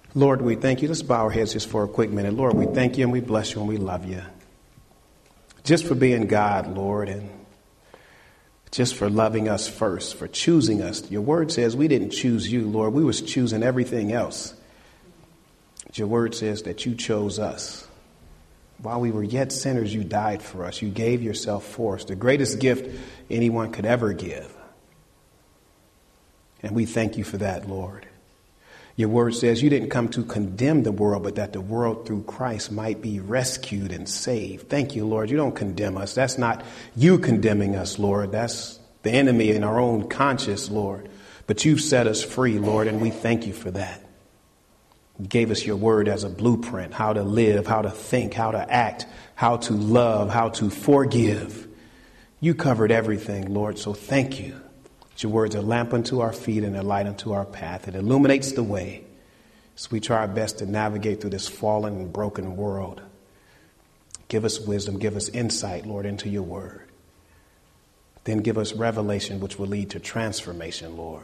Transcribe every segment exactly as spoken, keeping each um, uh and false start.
Lord, we thank you. Let's bow our heads just for a quick minute. Lord, we thank you and we bless you and we love you. Just for being God, Lord, and just for loving us first, for choosing us. Your word says we didn't choose you, Lord. We was choosing everything else. Your word says that you chose us. While we were yet sinners, you died for us. You gave yourself for us, the greatest gift anyone could ever give. And we thank you for that, Lord. Your word says you didn't come to condemn the world, but that the world through Christ might be rescued and saved. Thank you, Lord. You don't condemn us. That's not you condemning us, Lord. That's the enemy in our own conscience, Lord. But you've set us free, Lord, and we thank you for that. You gave us your word as a blueprint, how to live, how to think, how to act, how to love, how to forgive. You covered everything, Lord, so thank you. Your word's a lamp unto our feet and a light unto our path. It illuminates the way. So we try our best to navigate through this fallen and broken world. Give us wisdom, give us insight, Lord, into your word. Then give us revelation, which will lead to transformation, Lord.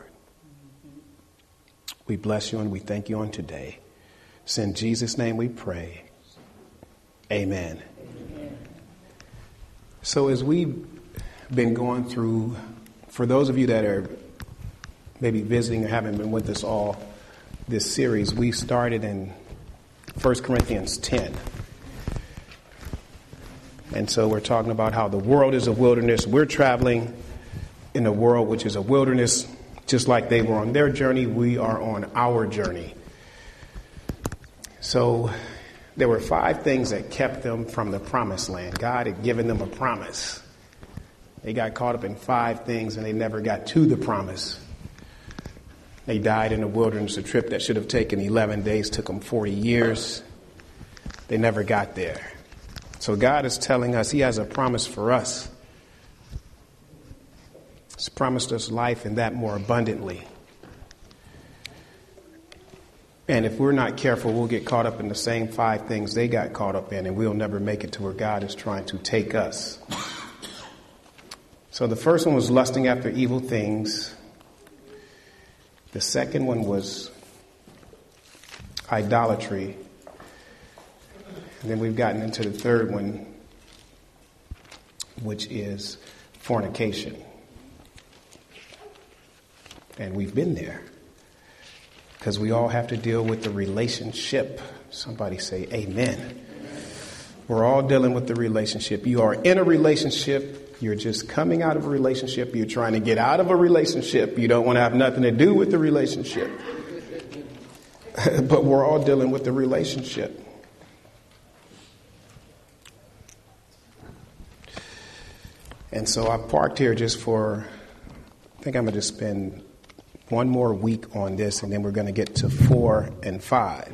We bless you and we thank you on today. It's in Jesus' name we pray. Amen. Amen. So as we've been going through, for those of you that are maybe visiting or haven't been with us all this series, we started in First Corinthians ten. And so we're talking about how the world is a wilderness. We're traveling in a world which is a wilderness. Just like they were on their journey, we are on our journey. So there were five things that kept them from the promised land. God had given them a promise. They got caught up in five things and they never got to the promise. They died in the wilderness. A trip that should have taken eleven days took them forty years. They never got there. So God is telling us he has a promise for us. He's promised us life and that more abundantly. And if we're not careful, we'll get caught up in the same five things they got caught up in, and we'll never make it to where God is trying to take us. So the first one was lusting after evil things. The second one was idolatry. And then we've gotten into the third one, which is fornication. And we've been there because we all have to deal with the relationship. Somebody say amen. We're all dealing with the relationship. You are in a relationship. You're just coming out of a relationship. You're trying to get out of a relationship. You don't want to have nothing to do with the relationship. But we're all dealing with the relationship. And so I parked here just for, I think I'm going to spend one more week on this, and then we're going to get to four and five.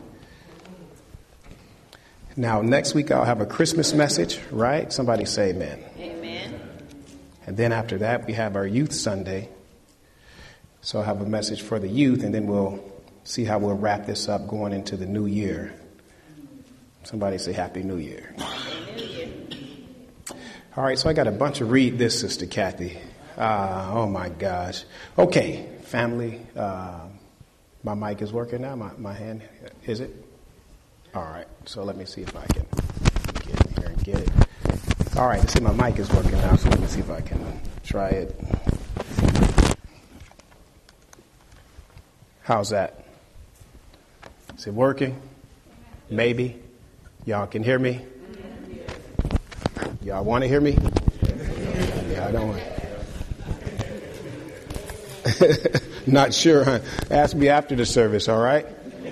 Now, next week I'll have a Christmas message, right? Somebody say amen. Amen. And then after that, we have our Youth Sunday. So I'll have a message for the youth, and then we'll see how we'll wrap this up going into the new year. Somebody say Happy New Year. Happy New Year. All right, so I got a bunch of read this, Sister Kathy. Uh, oh, my gosh. Okay, family. Uh, my mic is working now. My, my hand, is it? All right, so let me see if I can get in here and get it. All right, see, my mic is working now, so let me see if I can try it. How's that? Is it working? Maybe. Y'all can hear me? Y'all want to hear me? Yeah, I don't want to. Not sure, huh? Ask me after the service, all right?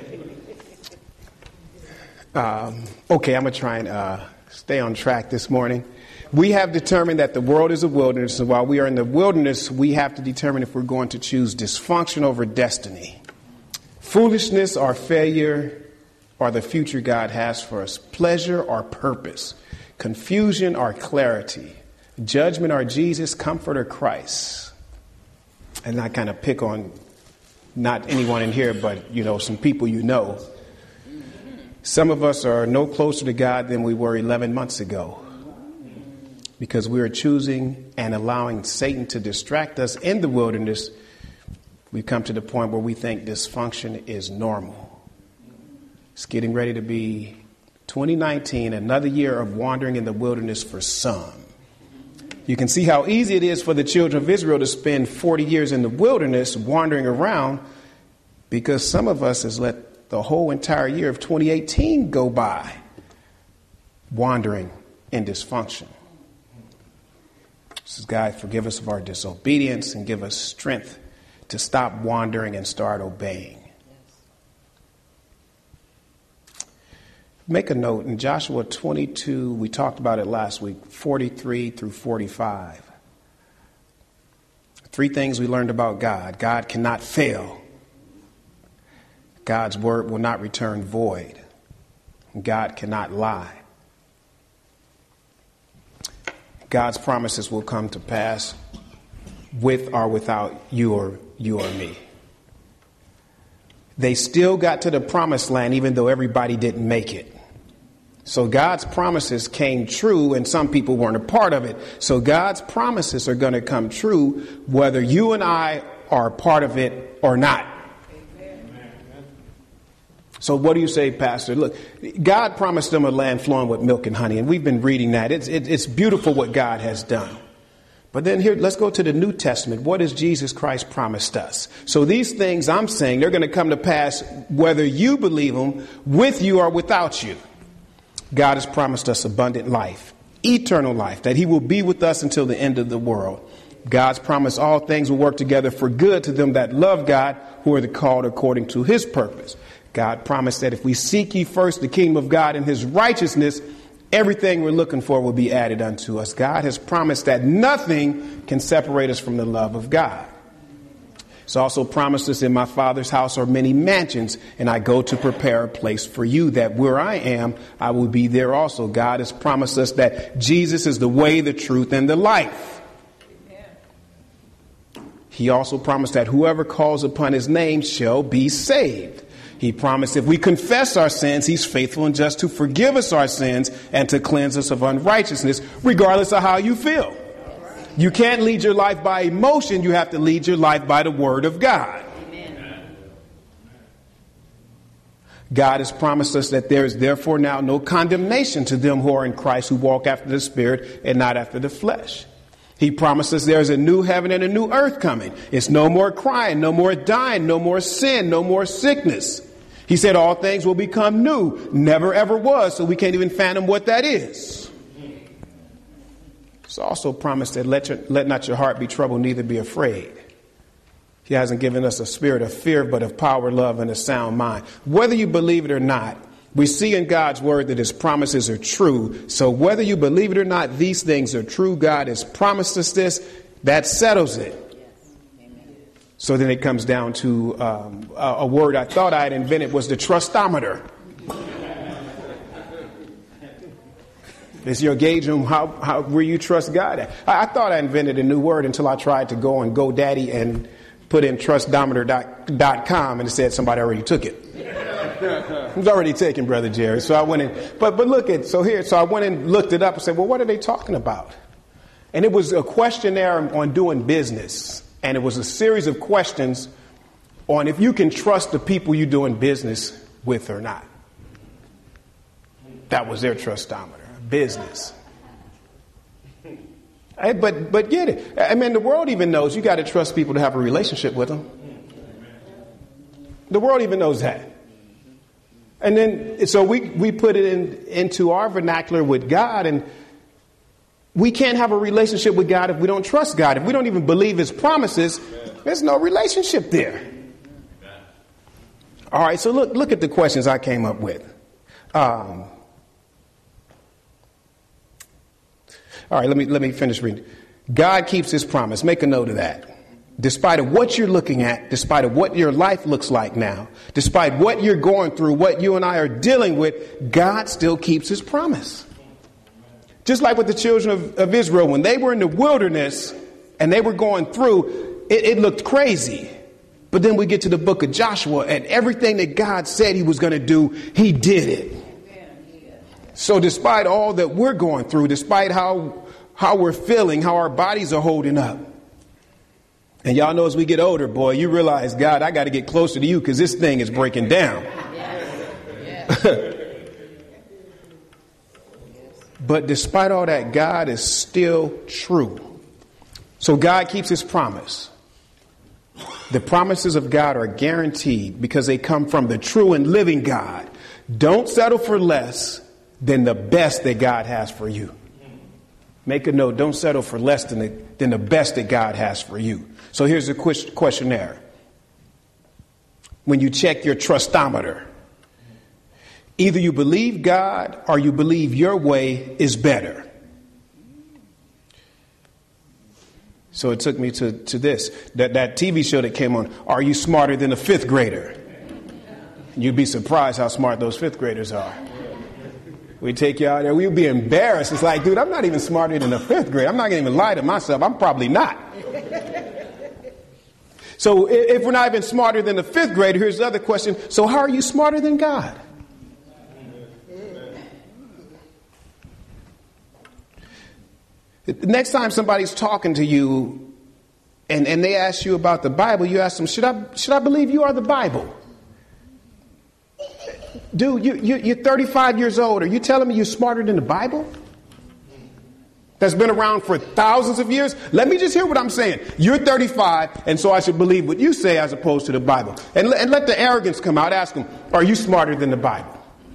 Um, okay, I'm going to try and uh, stay on track this morning. We have determined that the world is a wilderness, and while we are in the wilderness, we have to determine if we're going to choose dysfunction over destiny, foolishness or failure, or the future God has for us, pleasure or purpose, confusion or clarity, judgment or Jesus, comfort or Christ. And I kind of pick on not anyone in here, but, you know, some people you know. Some of us are no closer to God than we were eleven months ago because we are choosing and allowing Satan to distract us in the wilderness. We've come to the point where we think dysfunction is normal. It's getting ready to be twenty nineteen, another year of wandering in the wilderness for some. You can see how easy it is for the children of Israel to spend forty years in the wilderness wandering around, because some of us has let the whole entire year of twenty eighteen go by wandering in dysfunction. Says, God, forgive us of our disobedience and give us strength to stop wandering and start obeying. Make a note in Joshua twenty-two, we talked about it last week, forty-three through forty-five. Three things we learned about God. God cannot fail. God's word will not return void. God cannot lie. God's promises will come to pass with or without you or you or me. They still got to the promised land even though everybody didn't make it. So God's promises came true and some people weren't a part of it. So God's promises are going to come true whether you and I are a part of it or not. So what do you say, Pastor? Look, God promised them a land flowing with milk and honey, and we've been reading that. It's, it, it's beautiful what God has done. But then here, let's go to the New Testament. What has Jesus Christ promised us? So these things I'm saying, they're going to come to pass whether you believe them, with you or without you. God has promised us abundant life, eternal life, that he will be with us until the end of the world. God's promised all things will work together for good to them that love God, who are the called according to his purpose. God promised that if we seek ye first the kingdom of God and his righteousness, everything we're looking for will be added unto us. God has promised that nothing can separate us from the love of God. It's also promised us, in my Father's house are many mansions, and I go to prepare a place for you, that where I am, I will be there also. God has promised us that Jesus is the way, the truth, and the life. He also promised that whoever calls upon his name shall be saved. He promised if we confess our sins, he's faithful and just to forgive us our sins and to cleanse us of unrighteousness, regardless of how you feel. You can't lead your life by emotion. You have to lead your life by the word of God. Amen. God has promised us that there is therefore now no condemnation to them who are in Christ, who walk after the Spirit and not after the flesh. He promised us there's a new heaven and a new earth coming. It's no more crying, no more dying, no more sin, no more sickness. He said all things will become new. Never ever was, so we can't even fathom what that is. It's also promised that let, your, let not your heart be troubled, neither be afraid. He hasn't given us a spirit of fear, but of power, love, and a sound mind. Whether you believe it or not, we see in God's word that his promises are true. So whether you believe it or not, these things are true. God has promised us this. That settles it. So then it comes down to um, a, a word I thought I had invented was the trustometer. It's your gauge on how, how where you trust God at. I, I thought I invented a new word until I tried to go on GoDaddy and put in trustometer dot com and it said somebody already took it. It was already taken, Brother Jerry. So I went in. But but look at so here. So I went and looked it up and said, well, what are they talking about? And it was a questionnaire on doing business. And it was a series of questions on if you can trust the people you're doing business with or not. That was their trustometer, business. Hey, but but get it. I mean, the world even knows you got to trust people to have a relationship with them. The world even knows that. And then so we, we put it in, into our vernacular with God, and we can't have a relationship with God if we don't trust God. If we don't even believe his promises, there's no relationship there. All right, so look look at the questions I came up with. Um, all right, let me let me finish reading. God keeps his promise. Make a note of that. Despite of what you're looking at, despite of what your life looks like now, despite what you're going through, what you and I are dealing with, God still keeps his promise. Just like with the children of, of Israel, when they were in the wilderness and they were going through, it, it looked crazy. But then we get to the book of Joshua, and everything that God said he was going to do, he did it. So despite all that we're going through, despite how how we're feeling, how our bodies are holding up, and y'all know as we get older, boy, you realize, God, I got to get closer to you because this thing is breaking down. But despite all that, God is still true. So God keeps his promise. The promises of God are guaranteed because they come from the true and living God. Don't settle for less than the best that God has for you. Make a note. Don't settle for less than the, than the best that God has for you. So here's a questionnaire. When you check your trustometer, either you believe God or you believe your way is better. So it took me to, to this, that, that T V show that came on. Are you smarter than a fifth grader? You'd be surprised how smart those fifth graders are. We take you out there. We'd be embarrassed. It's like, dude, I'm not even smarter than a fifth grade. I'm not going to even lie to myself. I'm probably not. So if we're not even smarter than the fifth grader, here's the other question. So how are you smarter than God? The next time somebody's talking to you and, and they ask you about the Bible, you ask them, should I, should I believe you are the Bible? Dude, you, you, you're thirty-five years old. Are you telling me you're smarter than the Bible? That's been around for thousands of years? Let me just hear what I'm saying. You're thirty-five, and so I should believe what you say as opposed to the Bible. And, and let the arrogance come out. Ask them, are you smarter than the Bible?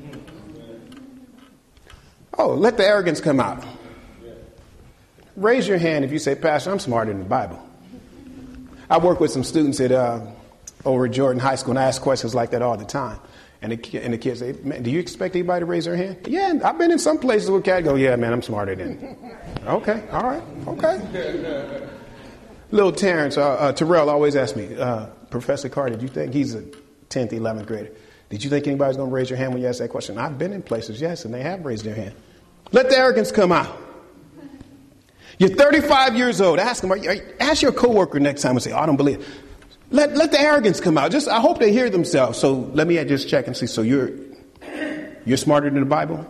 Oh, let the arrogance come out. Raise your hand if you say, Pastor, I'm smarter than the Bible. I work with some students at uh, over at Jordan High School, and I ask questions like that all the time. And the, and the kids say, man, do you expect anybody to raise their hand? Yeah, I've been in some places where cat go, yeah, man, I'm smarter than. Okay, all right, okay. Little Terrence, uh, uh, Terrell always asks me, uh, Professor Carter, did you think he's a tenth, eleventh grader? Did you think anybody's going to raise your hand when you ask that question? I've been in places, yes, and they have raised their hand. Let the arrogance come out. You're thirty-five years old. Ask them, are you, are you, ask your coworker next time and say, oh, I don't believe it. Let, let the arrogance come out. Just, I hope they hear themselves. So let me just check and see. So you're, you're smarter than the Bible?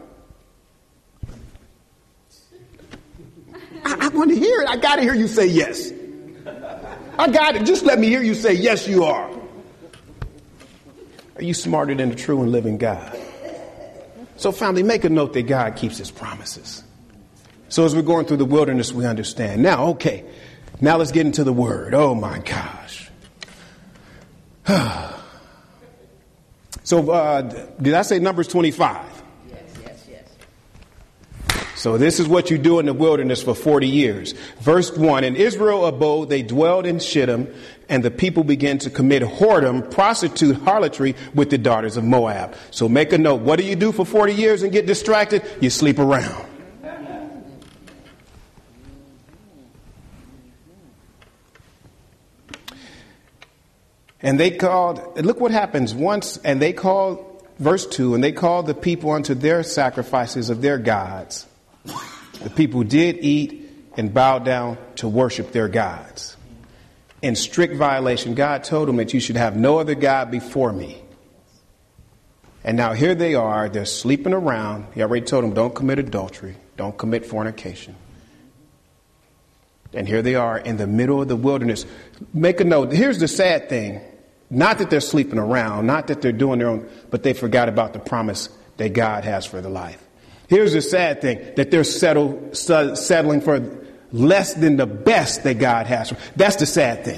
I, I want to hear it. I got to hear you say yes. I got it. Just let me hear you say, yes, you are. Are you smarter than the true and living God? So family, make a note that God keeps his promises. So as we're going through the wilderness, we understand. Now, okay. Now let's get into the word. Oh my gosh. So, uh, did I say Numbers twenty-five? Yes, yes, yes. So this is what you do in the wilderness for forty years. Verse one, in Israel abode, they dwelled in Shittim, and the people began to commit whoredom, prostitute, harlotry with the daughters of Moab. So make a note. What do you do for forty years and get distracted? You sleep around. And they called, look what happens once, and they called, verse two, and they called the people unto their sacrifices of their gods. The people did eat and bowed down to worship their gods. In strict violation, God told them that you should have no other God before me. And now here they are, they're sleeping around. He already told them, don't commit adultery, don't commit fornication. And here they are in the middle of the wilderness. Make a note. Here's the sad thing. Not that they're sleeping around, not that they're doing their own, but they forgot about the promise that God has for their life. Here's the sad thing, that they're settle, settling for less than the best that God has. That's the sad thing.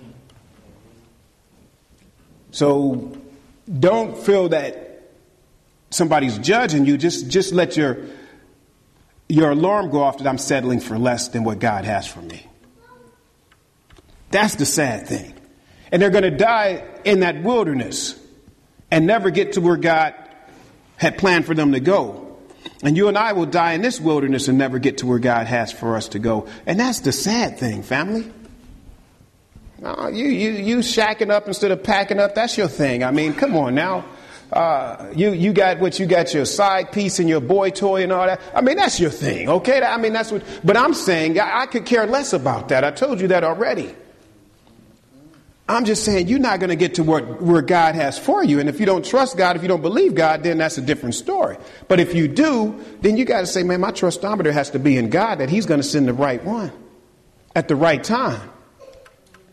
So don't feel that somebody's judging you. Just, just let your, your alarm go off that I'm settling for less than what God has for me. That's the sad thing. And they're going to die in that wilderness and never get to where God had planned for them to go. And you and I will die in this wilderness and never get to where God has for us to go. And that's the sad thing, family. Uh, you, you, you shacking up instead of packing up. That's your thing. I mean, come on now. Uh, you, you got what you got your side piece and your boy toy and all that. I mean, that's your thing. Okay. I mean, that's what, but I'm saying I, I could care less about that. I told you that already. I'm just saying you're not going to get to where, where God has for you. And if you don't trust God, if you don't believe God, then that's a different story. But if you do, then you got to say, man, my trustometer has to be in God, that he's going to send the right one at the right time.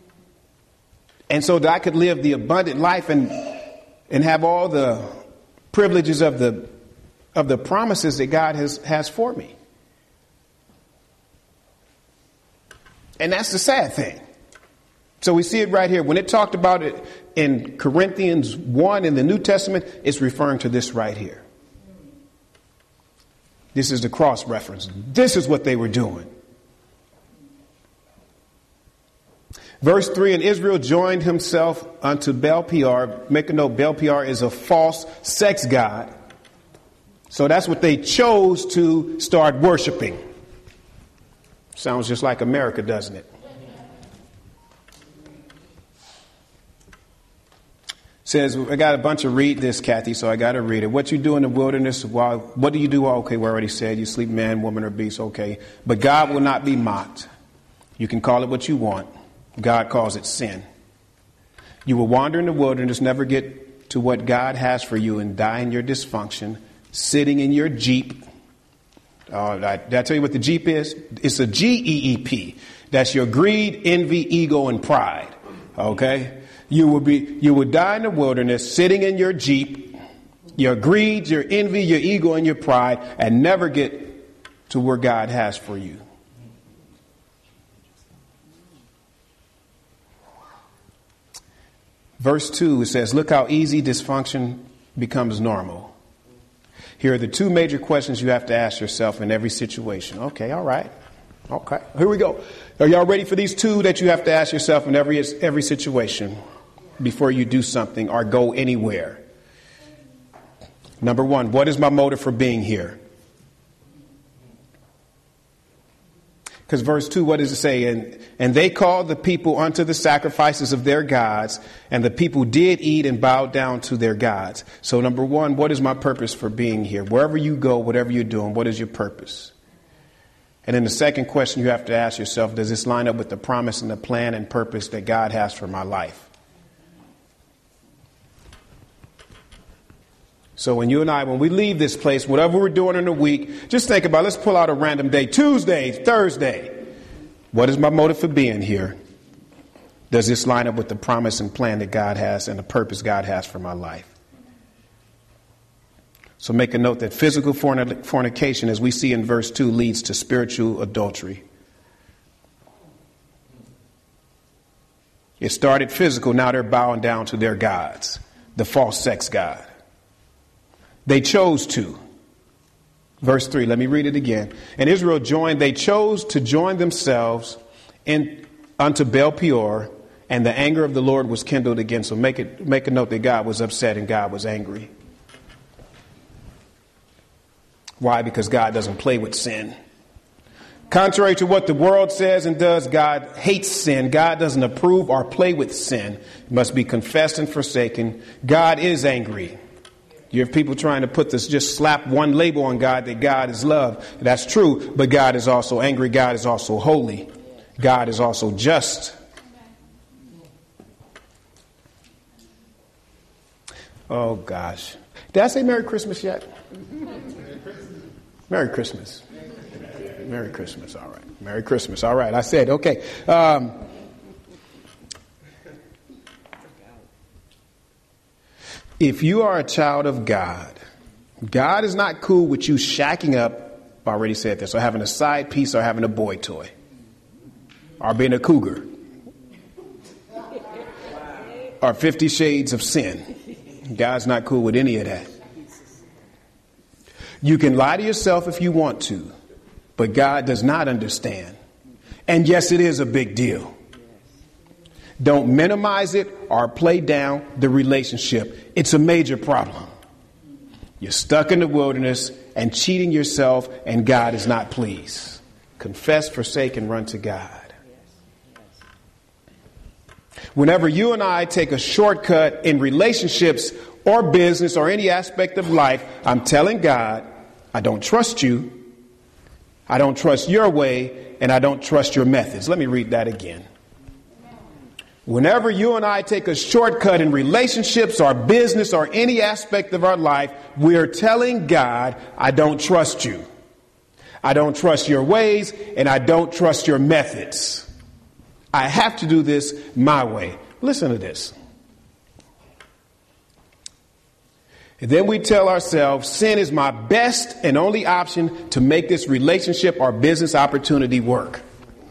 And so that I could live the abundant life and and have all the privileges of the of the promises that God has, has for me. And that's the sad thing. So we see it right here. When it talked about it in Corinthians one in the New Testament, it's referring to this right here. This is the cross reference. This is what they were doing. Verse three, and Israel joined himself unto Baal Peor. Make a note, Baal Peor is a false sex god. So that's what they chose to start worshiping. Sounds just like America, doesn't it? Says, I got a bunch of read this, Kathy, so I got to read it. What you do in the wilderness, while, what do you do? Okay, we already said you sleep man, woman, or beast, okay. But God will not be mocked. You can call it what you want. God calls it sin. You will wander in the wilderness, never get to what God has for you, and die in your dysfunction, sitting in your Jeep. Uh, did I tell you what the Jeep is? It's a G E E P. That's your greed, envy, ego, and pride. Okay? You will be, you will die in the wilderness, sitting in your Jeep, your greed, your envy, your ego, and your pride, and never get to where God has for you. Verse two, it says, look how easy dysfunction becomes normal. Here are the two major questions you have to ask yourself in every situation. Okay, all right. Okay, here we go. Are y'all ready for these two that you have to ask yourself in every every situation before you do something or go anywhere? Number one, what is my motive for being here? Because verse two, what does it say? And, and they called the people unto the sacrifices of their gods, and the people did eat and bowed down to their gods. So number one, what is my purpose for being here? Wherever you go, whatever you're doing, what is your purpose? And then the second question you have to ask yourself, does this line up with the promise and the plan and purpose that God has for my life? So when you and I, when we leave this place, whatever we're doing in the week, just think about, let's pull out a random day, Tuesday, Thursday. What is my motive for being here? Does this line up with the promise and plan that God has and the purpose God has for my life? So make a note that physical fornication, as we see in verse two, leads to spiritual adultery. It started physical, now they're bowing down to their gods, the false sex god. They chose to. Verse three, let me read it again. And Israel joined, they chose to join themselves in, unto Baal Peor, and the anger of the Lord was kindled again. So make it make a note that God was upset and God was angry. Why? Because God doesn't play with sin. Contrary to what the world says and does, God hates sin. God doesn't approve or play with sin. It must be confessed and forsaken. God is angry. You have people trying to put this, just slap one label on God, that God is love. That's true, but God is also angry. God is also holy. God is also just. Oh, gosh. Did I say Merry Christmas yet? Merry Christmas. Merry Christmas. All right. Merry Christmas. All right. I said, okay. Um, If you are a child of God, God is not cool with you shacking up, I already said this, or having a side piece or having a boy toy, or being a cougar, or Fifty Shades of Sin. God's not cool with any of that. You can lie to yourself if you want to, but God does not understand. And yes, it is a big deal. Don't minimize it or play down the relationship. It's a major problem. You're stuck in the wilderness and cheating yourself, and God is not pleased. Confess, forsake, and run to God. Whenever you and I take a shortcut in relationships or business or any aspect of life, I'm telling God, I don't trust you. I don't trust your way, and I don't trust your methods. Let me read that again. Whenever you and I take a shortcut in relationships or business or any aspect of our life, we're telling God, I don't trust you. I don't trust your ways, and I don't trust your methods. I have to do this my way. Listen to this. And then we tell ourselves, sin is my best and only option to make this relationship or business opportunity work.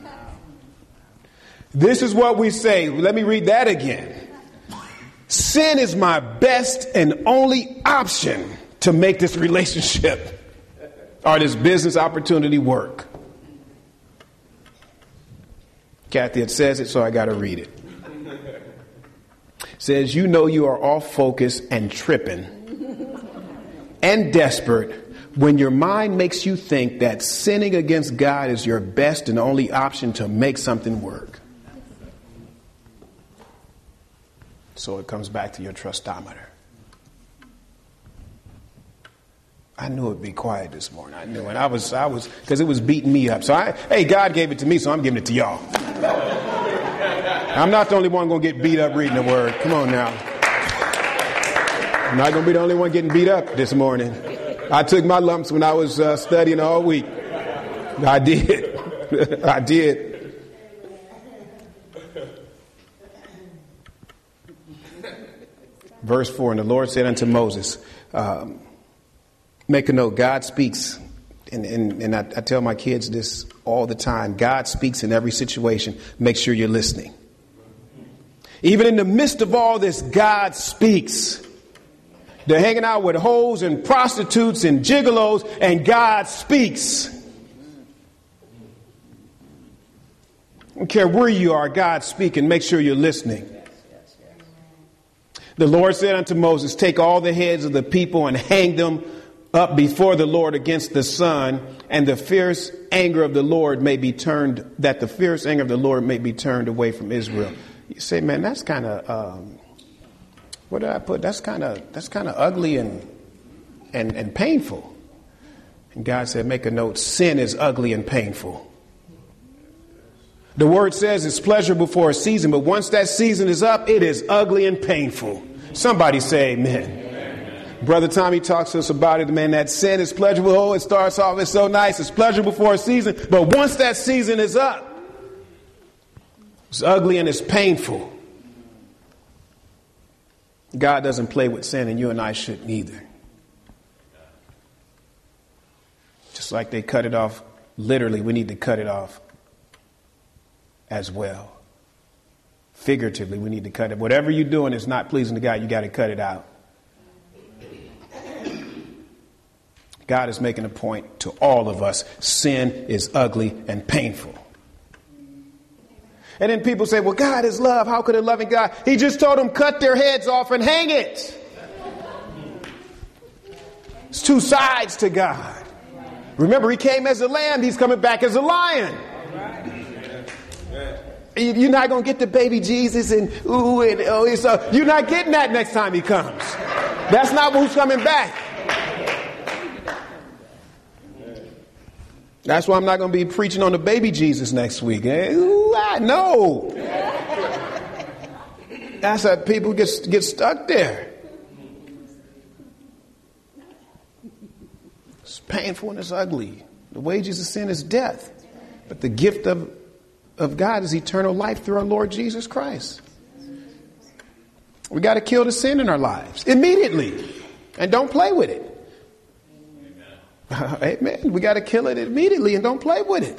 This is what we say. Let me read that again. Sin is my best and only option to make this relationship or this business opportunity work. Kathy, it says it, so I got to read it. It says, you know you are off focus and tripping and desperate when your mind makes you think that sinning against God is your best and only option to make something work. So it comes back to your trustometer. I knew it'd be quiet this morning. I knew it. I was, I was, because it was beating me up. So I, hey, God gave it to me, so I'm giving it to y'all. I'm not the only one going to get beat up reading the word. Come on now. I'm not going to be the only one getting beat up this morning. I took my lumps when I was uh, studying all week. I did. I did. Verse four, and the Lord said unto Moses, um, make a note, God speaks, and, and, and I, I tell my kids this all the time, God speaks in every situation. Make sure you're listening. Even in the midst of all this, God speaks. They're hanging out with hoes and prostitutes and gigolos, and God speaks. I don't care where you are, God speaking. Make sure you're listening. The Lord said unto Moses, take all the heads of the people and hang them up before the Lord against the sun, and the fierce anger of the Lord may be turned, that the fierce anger of the Lord may be turned away from Israel. You say, man, that's kind of, um, what did I put? That's kind of, that's kind of ugly and, and, and painful. And God said, make a note, sin is ugly and painful. The word says it's pleasurable for a season, but once that season is up, it is ugly and painful. Somebody say amen. Amen. Brother Tommy talks to us about it, man, that sin is pleasurable. Oh, it starts off, it's so nice. It's pleasurable for a season, but once that season is up, it's ugly and it's painful. God doesn't play with sin, and you and I shouldn't either. Just like they cut it off, literally, we need to cut it off as well. Figuratively, we need to cut it. Whatever you're doing is not pleasing to God, you got to cut it out. God is making a point to all of us. Sin is ugly and painful. And then people say, well, God is love. How could a loving God? He just told them cut their heads off and hang it. It's two sides to God. Remember, he came as a lamb. He's coming back as a lion. You're not going to get the baby Jesus and ooh and oh, so you're not getting that next time he comes. That's not who's coming back. That's why I'm not going to be preaching on the baby Jesus next week. Ooh, I know. That's how people get get stuck there. It's painful and it's ugly. The wages of sin is death, but the gift of of God is eternal life through our Lord Jesus Christ. We got to kill the sin in our lives immediately, and don't play with it. Amen. Amen. We got to kill it immediately and don't play with it.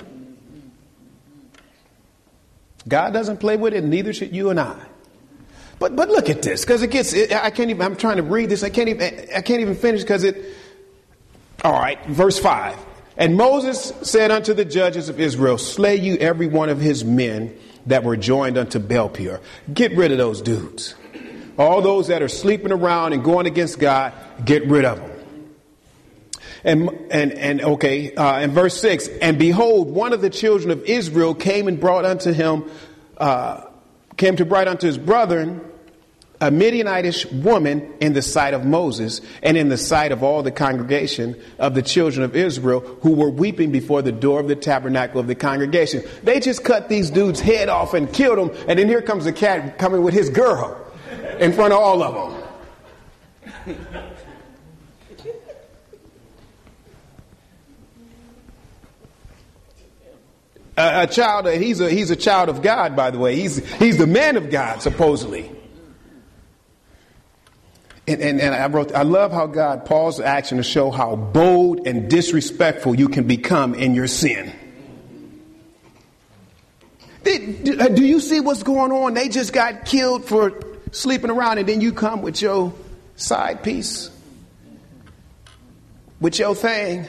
God doesn't play with it, neither should you and I. But but look at this, because it gets. It, I can't even. I'm trying to read this. I can't even. I can't even finish because it. All right, verse five. And Moses said unto the judges of Israel, slay you every one of his men that were joined unto Baal-peor. Get rid of those dudes. All those that are sleeping around and going against God, get rid of them. And, and, and okay, uh, in verse six, and behold, one of the children of Israel came and brought unto him, uh, came to bring unto his brethren, a Midianitish woman in the sight of Moses and in the sight of all the congregation of the children of Israel who were weeping before the door of the tabernacle of the congregation. They just cut these dudes' head off and killed them. And then here comes the cat coming with his girl in front of all of them. A, a child, he's a, he's a child of God, by the way. He's, he's the man of God, supposedly. And, and, and I wrote, I love how God paused the action to show how bold and disrespectful you can become in your sin. Do you see what's going on? They just got killed for sleeping around, and then you come with your side piece, with your thing.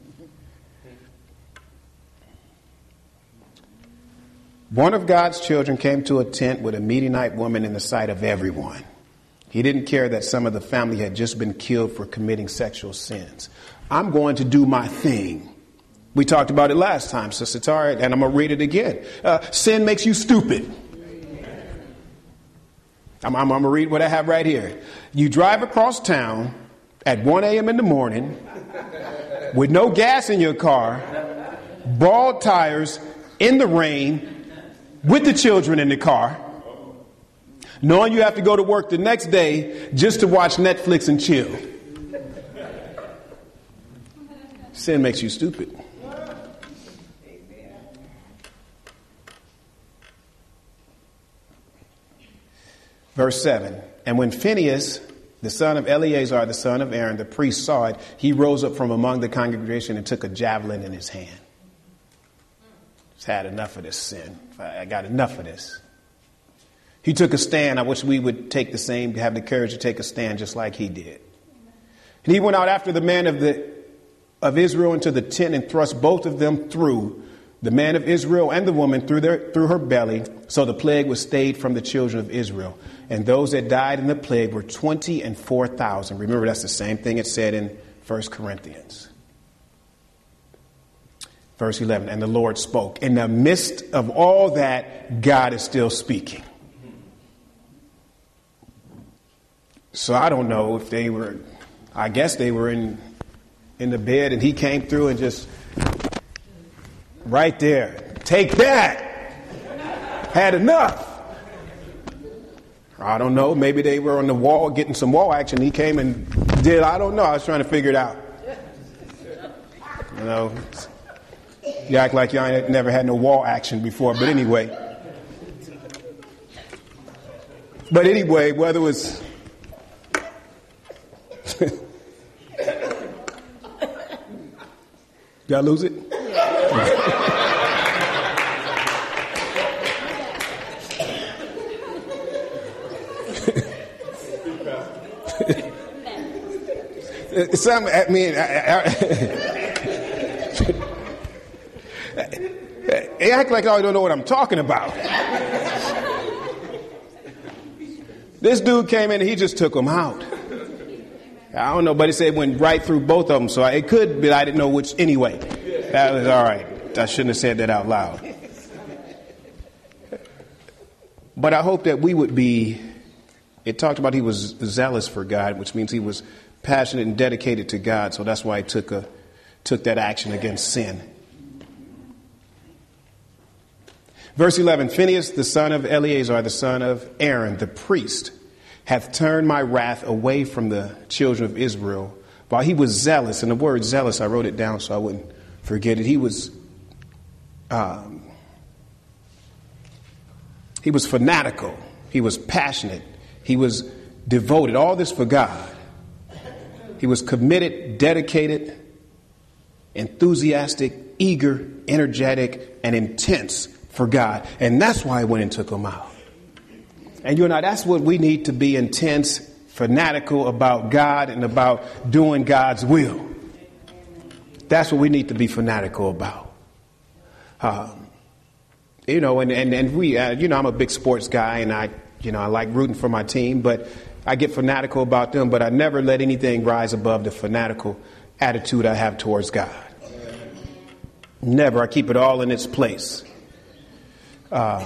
One of God's children came to a tent with a Midianite woman in the sight of everyone. He didn't care that some of the family had just been killed for committing sexual sins. I'm going to do my thing. We talked about it last time, Sister Tara, and I'm going to read it again. Uh, sin makes you stupid. I'm, I'm, I'm going to read what I have right here. You drive across town at one a.m. in the morning with no gas in your car, bald tires, in the rain, with the children in the car, knowing you have to go to work the next day just to watch Netflix and chill. Sin makes you stupid. Verse seven, and when Phinehas, the son of Eleazar, the son of Aaron, the priest, saw it, he rose up from among the congregation and took a javelin in his hand. He's had enough of this sin. I got enough of this. He took a stand. I wish we would take the same, have the courage to take a stand just like he did. And he went out after the man of the of Israel into the tent and thrust both of them through, the man of Israel and the woman through their through her belly. So the plague was stayed from the children of Israel. And those that died in the plague were twenty and four thousand. Remember, that's the same thing it said in First Corinthians. Verse eleven, and the Lord spoke. In the midst of all that, God is still speaking. So I don't know if they were, I guess they were in in the bed and he came through and just right there, take that, had enough. I don't know. Maybe they were on the wall getting some wall action. He came and did. I don't know. I was trying to figure it out. You know, you act like you ain't never had no wall action before. But anyway. But anyway, whether it was. Did I lose it? Some, I mean, I, I, they act like I don't know what I'm talking about. This dude came in and he just took them out. I don't know, but it said it went right through both of them, so I, it could, but I didn't know which. Anyway, that was all right. I shouldn't have said that out loud. But I hope that we would be. It talked about he was zealous for God, which means he was passionate and dedicated to God. So that's why he took a took that action against sin. Verse eleven, Phinehas, the son of Eleazar, the son of Aaron, the priest, hath turned my wrath away from the children of Israel, while he was zealous. And the word zealous, I wrote it down so I wouldn't forget it. He was, um, he was fanatical. He was passionate. He was devoted. All this for God. He was committed, dedicated, enthusiastic, eager, energetic, and intense for God. And that's why he went and took them out. And you and I, that's what we need to be: intense, fanatical about God and about doing God's will. That's what we need to be fanatical about. Um, you know, and, and, and we, uh, you know, I'm a big sports guy and I, you know, I like rooting for my team, but I get fanatical about them, but I never let anything rise above the fanatical attitude I have towards God. Never. I keep it all in its place. Uh,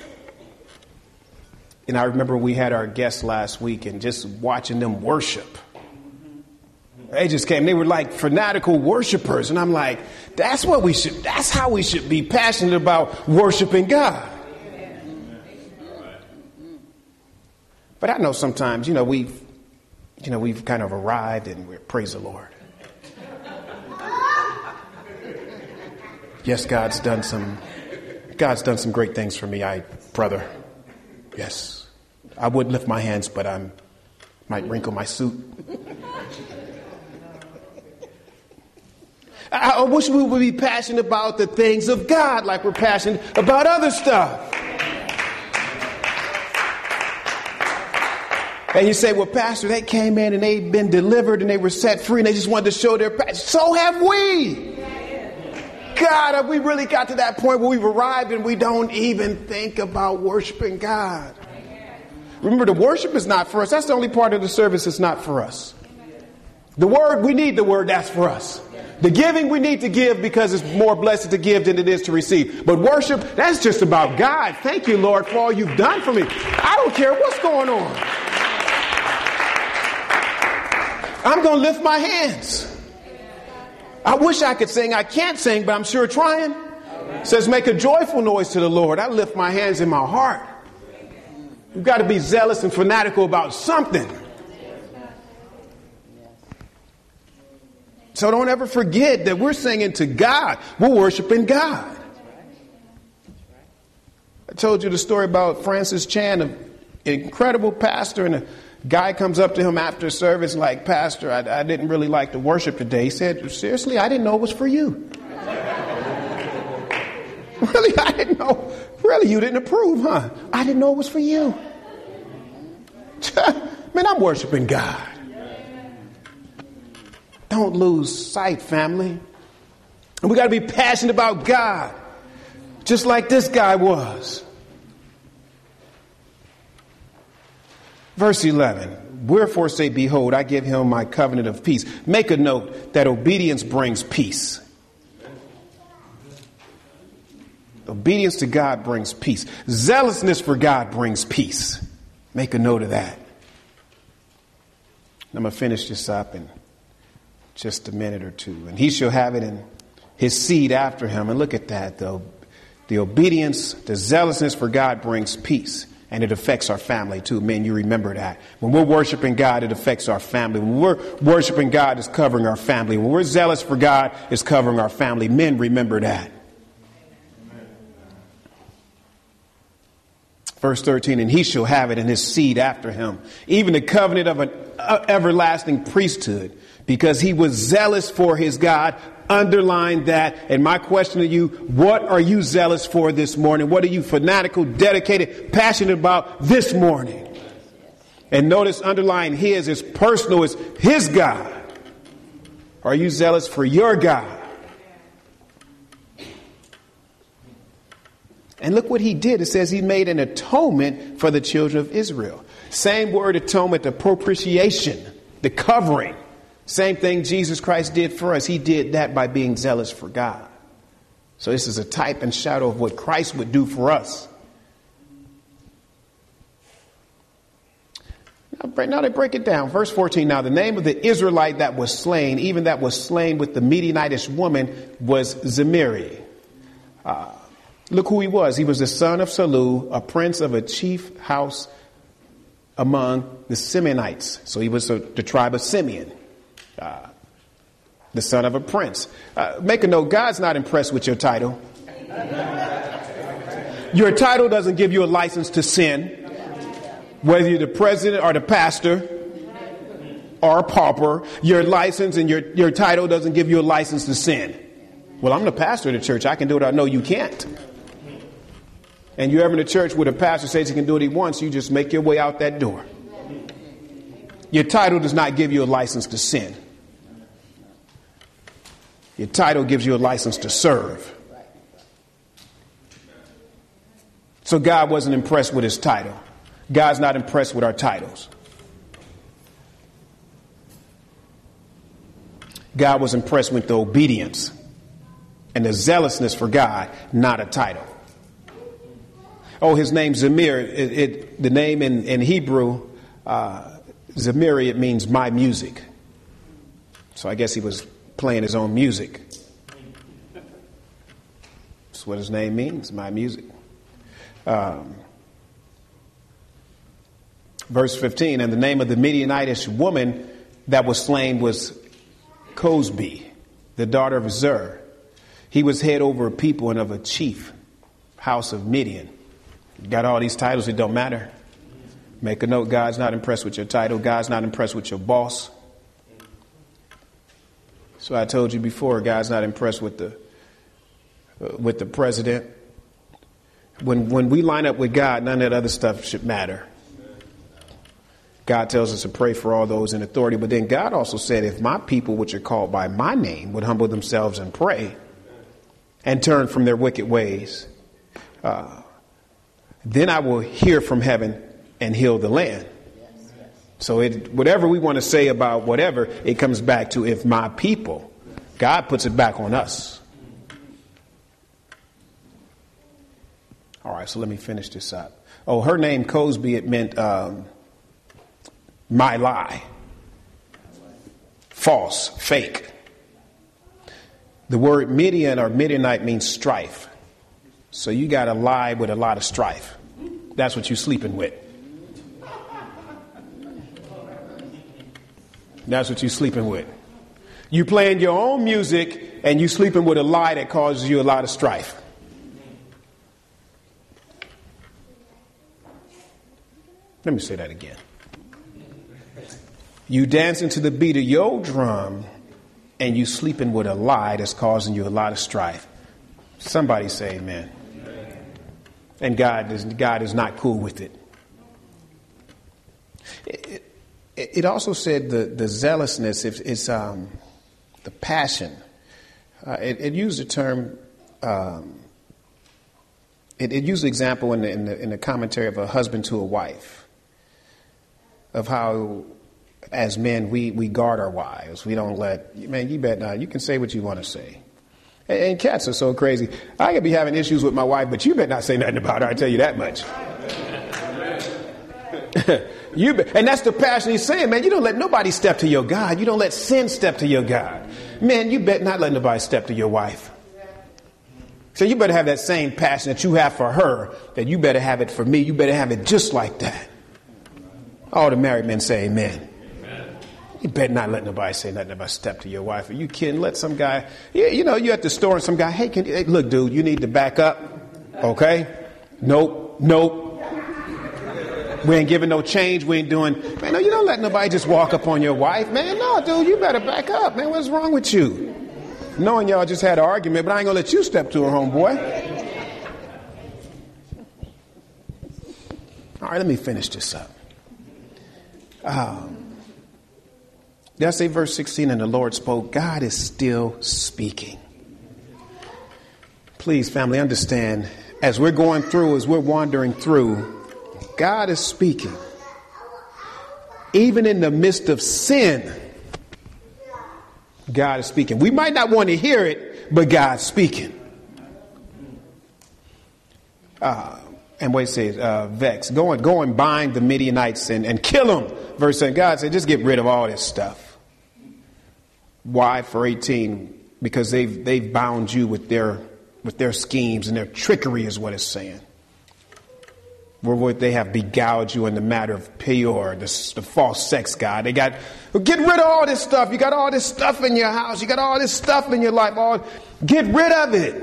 And I remember we had our guests last week and just watching them worship. They just came. They were like fanatical worshipers. And I'm like, that's what we should, that's how we should be passionate about worshiping God. But I know sometimes, you know, we've, you know, we've kind of arrived and we're, praise the Lord. Yes, God's done some, God's done some great things for me, I, brother. Yes, I would lift my hands, but I'm Might wrinkle my suit. I, I wish we would be passionate about the things of God like we're passionate about other stuff. And you say, well, Pastor, they came in and they'd been delivered and they were set free and they just wanted to show their passion. So have we. God, have we really got to that point where we've arrived and we don't even think about worshiping God? Remember, the worship is not for us. That's the only part of the service that's not for us. The word, we need the word, that's for us. The giving, we need to give because it's more blessed to give than it is to receive. But worship, that's just about God. Thank you, Lord, for all you've done for me. I don't care what's going on. I'm going to lift my hands. I wish I could sing. I can't sing, but I'm sure trying. It says, make a joyful noise to the Lord. I lift my hands in my heart. You've got to be zealous and fanatical about something. So don't ever forget that we're singing to God. We're worshiping God. I told you the story about Francis Chan, an incredible pastor, and a guy comes up to him after service like, Pastor, I, I didn't really like the worship today. He said, seriously, I didn't know it was for you. Really, I didn't know. Really, you didn't approve, huh? I didn't know it was for you. Man, I'm worshiping God. Don't lose sight, family. And we got to be passionate about God, just like this guy was. Verse eleven, wherefore say, behold, I give him my covenant of peace. Make a note that obedience brings peace. Obedience to God brings peace. Zealousness for God brings peace. Make a note of that. I'm going to finish this up in just a minute or two. And he shall have it in his seed after him. And look at that, though. The obedience, the zealousness for God brings peace. And it affects our family too. Men, you remember that. When we're worshiping God, it affects our family. When we're worshiping God, it's covering our family. When we're zealous for God, it's covering our family. Men, remember that. Verse thirteen, and he shall have it in his seed after him, even the covenant of an everlasting priesthood, because he was zealous for his God. Underline that. And my question to you, what are you zealous for this morning? What are you fanatical, dedicated, passionate about this morning? And notice, underline his is personal, is his God. Are you zealous for your God? And look what he did. It says he made an atonement for the children of Israel. Same word, atonement, the propitiation, the covering. Same thing Jesus Christ did for us. He did that by being zealous for God. So this is a type and shadow of what Christ would do for us. Now they break it down. Verse fourteen. Now the name of the Israelite that was slain, even that was slain with the Midianitish woman, was Zimri. Uh, look who he was. He was the son of Salu, a prince of a chief house among the Simeonites. So he was a, the tribe of Simeon. Uh, the son of a prince. Uh, make a note, God's not impressed with your title. Your title doesn't give you a license to sin. Whether you're the president or the pastor or a pauper, your license and your, your title doesn't give you a license to sin. Well, I'm the pastor of the church. I can do it. I know you can't. And you're ever in a church where the pastor says he can do what he wants, you just make your way out that door. Your title does not give you a license to sin. Your title gives you a license to serve. So God wasn't impressed with his title. God's not impressed with our titles. God was impressed with the obedience and the zealousness for God, not a title. Oh, his name Zamir, it, it, the name in, in Hebrew, uh, Zamiri, it means my music. So I guess he was playing his own music. That's what his name means, my music. Um, verse fifteen, and the name of the Midianitish woman that was slain was Cosbi, the daughter of Zer. He was head over a people and of a chief house of Midian. Got all these titles, it don't matter. Make a note, God's not impressed with your title. God's not impressed with your boss. So I told you before, God's not impressed with the uh, with the president. When when we line up with God, none of that other stuff should matter. God tells us to pray for all those in authority. But then God also said, if my people, which are called by my name, would humble themselves and pray and turn from their wicked ways, uh, then I will hear from heaven and heal the land. So it, whatever we want to say about whatever, it comes back to if my people. God puts it back on us. All right, so let me finish this up. Oh, her name Cosby, it meant um, my lie. False, fake. The word Midian or Midianite means strife. So you got to lie with a lot of strife. That's what you're sleeping with. That's what you're sleeping with. You playing your own music and you sleeping with a lie that causes you a lot of strife. Let me say that again. You dancing to the beat of your drum and you sleeping with a lie that's causing you a lot of strife. Somebody say amen. And God is, God is not cool with it. It, it, it also said the, the zealousness, it's, it's um, the passion. Uh, it, it used the term, um, it, it used the example in the, in, the, in the commentary of a husband to a wife, of how as men we, we guard our wives. We don't let, man, you bet not. You can say what you want to say. And, and cats are so crazy. I could be having issues with my wife, but you better not say nothing about her. I tell you that much. You be, and that's the passion he's saying, man. You don't let nobody step to your God. You don't let sin step to your God. Man, you better not let nobody step to your wife. So you better have that same passion that you have for her, that you better have it for me. You better have it just like that. All the married men say amen. Amen. You better not let nobody say nothing about step to your wife. Are you kidding? Let some guy, you, you know, you're at the store and some guy, hey, can, hey, look, dude, you need to back up. Okay? Nope, nope. We ain't giving no change. We ain't doing, man, no, you don't let nobody just walk up on your wife. Man, no, dude, you better back up. Man, what's wrong with you? Knowing y'all just had an argument, but I ain't going to let you step to her, homeboy. All right, let me finish this up. Um, did I say verse sixteen, and the Lord spoke? God is still speaking. Please, family, understand, as we're going through, as we're wandering through, God is speaking. Even in the midst of sin, God is speaking. We might not want to hear it, but God's speaking. Uh, and what it says, uh, vex, go and, go and bind the Midianites and, and kill them. Verse seven, God said, just get rid of all this stuff. Why? For eighteen, because they've, they've bound you with their, with their schemes, and their trickery is what it's saying. Where they have beguiled you in the matter of Peor, the, the false sex god. They got, get rid of all this stuff. You got all this stuff in your house. You got all this stuff in your life. All, get rid of it.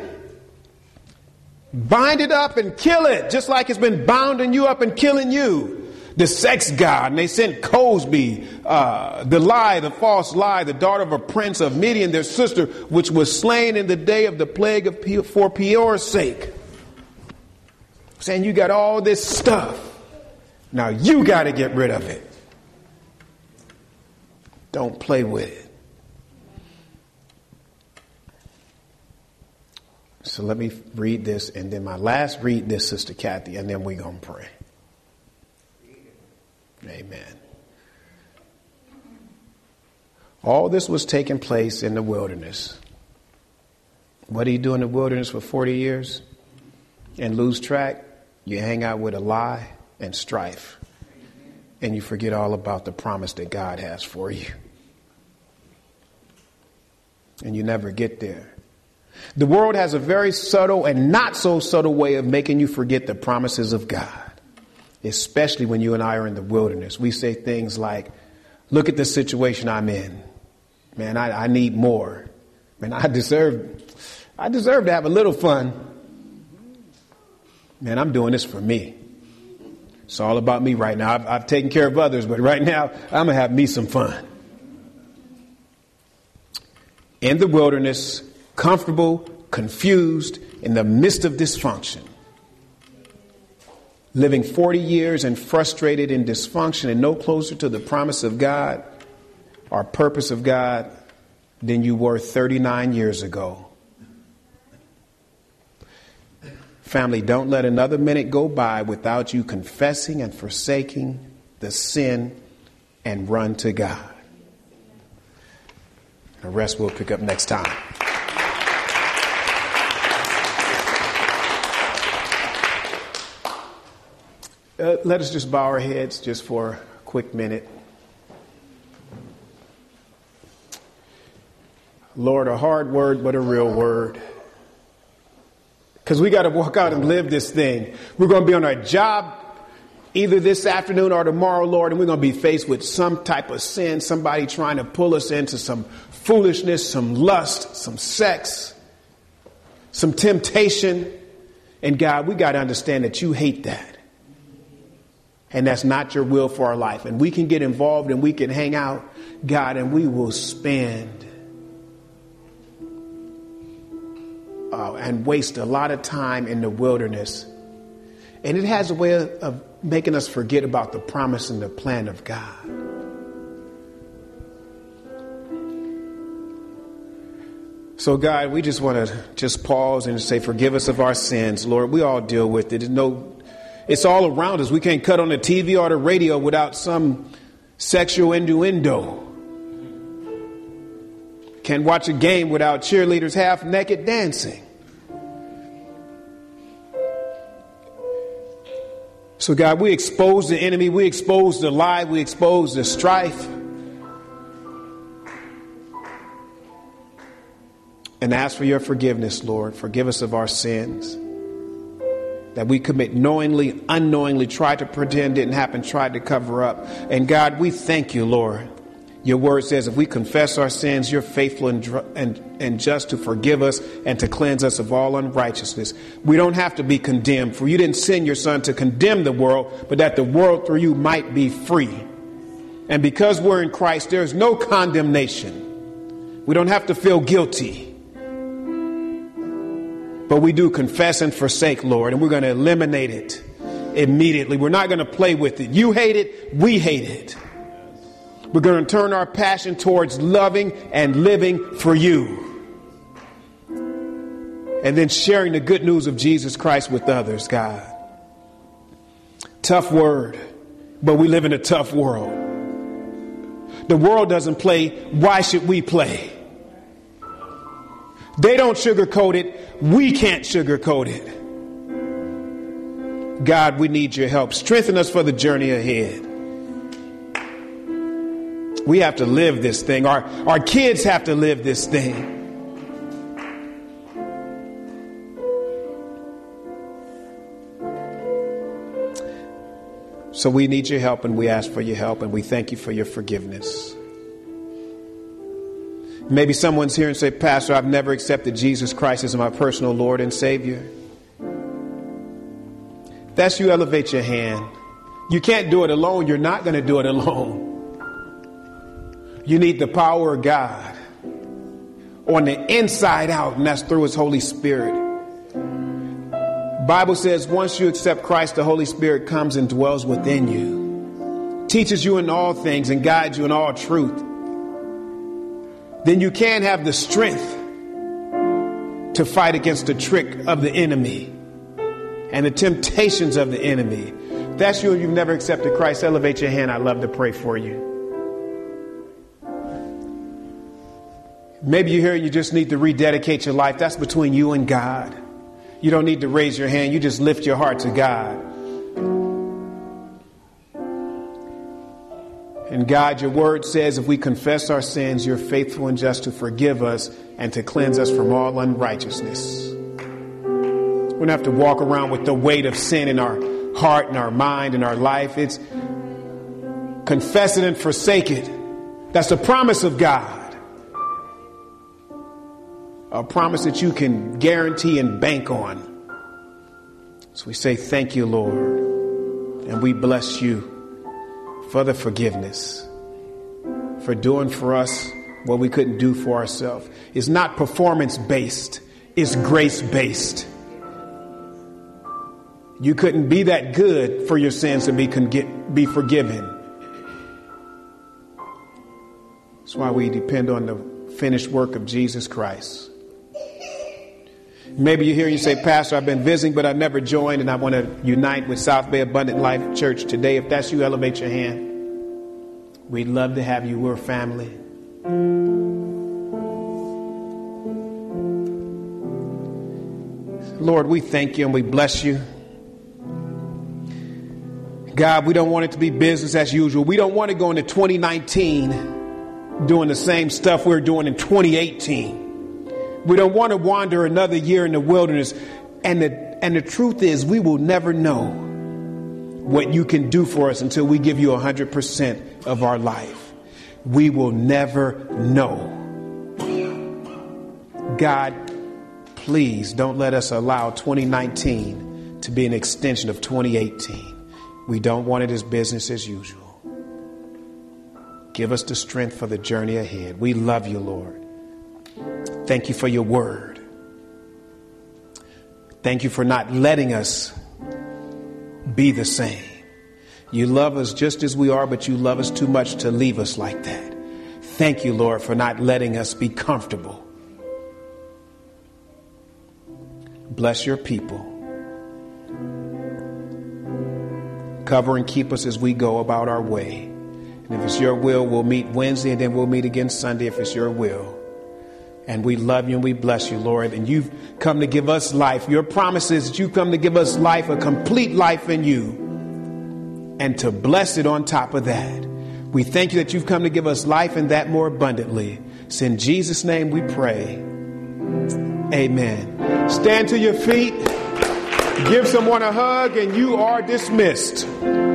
Bind it up and kill it, just like it's been bounding you up and killing you. The sex god. And they sent Cosby, uh, the lie, the false lie, the daughter of a prince of Midian, their sister, which was slain in the day of the plague of Pe- for Peor's sake. Saying you got all this stuff. Now you got to get rid of it. Don't play with it. So let me read this, and then my last read this, Sister Kathy, and then we're going to pray. Amen. All this was taking place in the wilderness. What do you do in the wilderness for forty years and lose track? You hang out with a lie and strife, and you forget all about the promise that God has for you. And you never get there. The world has a very subtle and not so subtle way of making you forget the promises of God, especially when you and I are in the wilderness. We say things like, look at the situation I'm in. Man, I, I need more. Man, I deserve, I deserve to have a little fun. Man, I'm doing this for me. It's all about me right now. I've, I've taken care of others, but right now I'm going to have me some fun. In the wilderness, comfortable, confused, in the midst of dysfunction. Living forty years and frustrated in dysfunction and no closer to the promise of God or purpose of God than you were thirty-nine years ago. Family, don't let another minute go by without you confessing and forsaking the sin and run to God. The rest we'll pick up next time. Uh, let us just bow our heads just for a quick minute. Lord, a hard word, but a real word. Because we got to walk out and live this thing. We're going to be on our job either this afternoon or tomorrow, Lord, and we're going to be faced with some type of sin, somebody trying to pull us into some foolishness, some lust, some sex, some temptation. And God, we got to understand that you hate that. And that's not your will for our life. And we can get involved and we can hang out, God, and we will spend uh, and waste a lot of time in the wilderness. And it has a way of, of making us forget about the promise and the plan of God. So, God, we just want to just pause and say, forgive us of our sins, Lord. We all deal with it. There's no It's all around us. We can't cut on the T V or the radio without some sexual innuendo. Can't watch a game without cheerleaders half naked dancing. So God, we expose the enemy. We expose the lie. We expose the strife. And ask for your forgiveness, Lord. Forgive us of our sins that we commit knowingly, unknowingly, tried to pretend didn't happen, tried to cover up. And God, we thank you, Lord. Your word says if we confess our sins, you're faithful and, and, and just to forgive us and to cleanse us of all unrighteousness. We don't have to be condemned, for you didn't send your son to condemn the world, but that the world through you might be free. And because we're in Christ, there's no condemnation. We don't have to feel guilty. But we do confess and forsake, Lord, and we're going to eliminate it immediately. We're not going to play with it. You hate it. We hate it. We're going to turn our passion towards loving and living for you. And then sharing the good news of Jesus Christ with others, God. Tough word, but we live in a tough world. The world doesn't play. Why should we play? They don't sugarcoat it. We can't sugarcoat it. God, we need your help. Strengthen us for the journey ahead. We have to live this thing. Our, our kids have to live this thing. So we need your help, and we ask for your help, and we thank you for your forgiveness. Maybe someone's here and say, Pastor, I've never accepted Jesus Christ as my personal Lord and Savior. That's you. Elevate your hand. You can't do it alone. You're not going to do it alone. You need the power of God on the inside out, and that's through his Holy Spirit. Bible says once you accept Christ, the Holy Spirit comes and dwells within you, teaches you in all things and guides you in all truth. Then you can have the strength to fight against the trick of the enemy and the temptations of the enemy. If that's you and you've never accepted Christ, elevate your hand. I'd love to pray for you. Maybe you're here and you just need to rededicate your life. That's between you and God. You don't need to raise your hand. You just lift your heart to God. And God, your word says if we confess our sins, you're faithful and just to forgive us and to cleanse us from all unrighteousness. We don't have to walk around with the weight of sin in our heart and our mind and our life. It's confess it and forsake it. That's the promise of God. A promise that you can guarantee and bank on. So we say, thank you, Lord. And we bless you for the forgiveness, for doing for us what we couldn't do for ourselves. It's not performance-based. It's grace-based. You couldn't be that good for your sins to be, con- be forgiven. That's why we depend on the finished work of Jesus Christ. Maybe you hear you say, Pastor, I've been visiting, but I never joined, and I want to unite with South Bay Abundant Life Church today. If that's you, elevate your hand. We'd love to have you. We're family. Lord, we thank you and we bless you. God, we don't want it to be business as usual. We don't want to go into twenty nineteen doing the same stuff we we're doing in twenty eighteen. We don't want to wander another year in the wilderness. And the, and the truth is, we will never know what you can do for us until we give you one hundred percent of our life. We will never know. God, please don't let us allow twenty nineteen to be an extension of twenty eighteen. We don't want it as business as usual. Give us the strength for the journey ahead. We love you, Lord. Thank you for your word. Thank you for not letting us be the same. You love us just as we are, but you love us too much to leave us like that. Thank you, Lord, for not letting us be comfortable. Bless your people. Cover and keep us as we go about our way. And if it's your will, we'll meet Wednesday, and then we'll meet again Sunday if it's your will. And we love you and we bless you, Lord. And you've come to give us life. Your promise is that you've come to give us life, a complete life in you, and to bless it on top of that. We thank you that you've come to give us life and that more abundantly. It's in Jesus' name we pray. Amen. Stand to your feet. Give someone a hug and you are dismissed.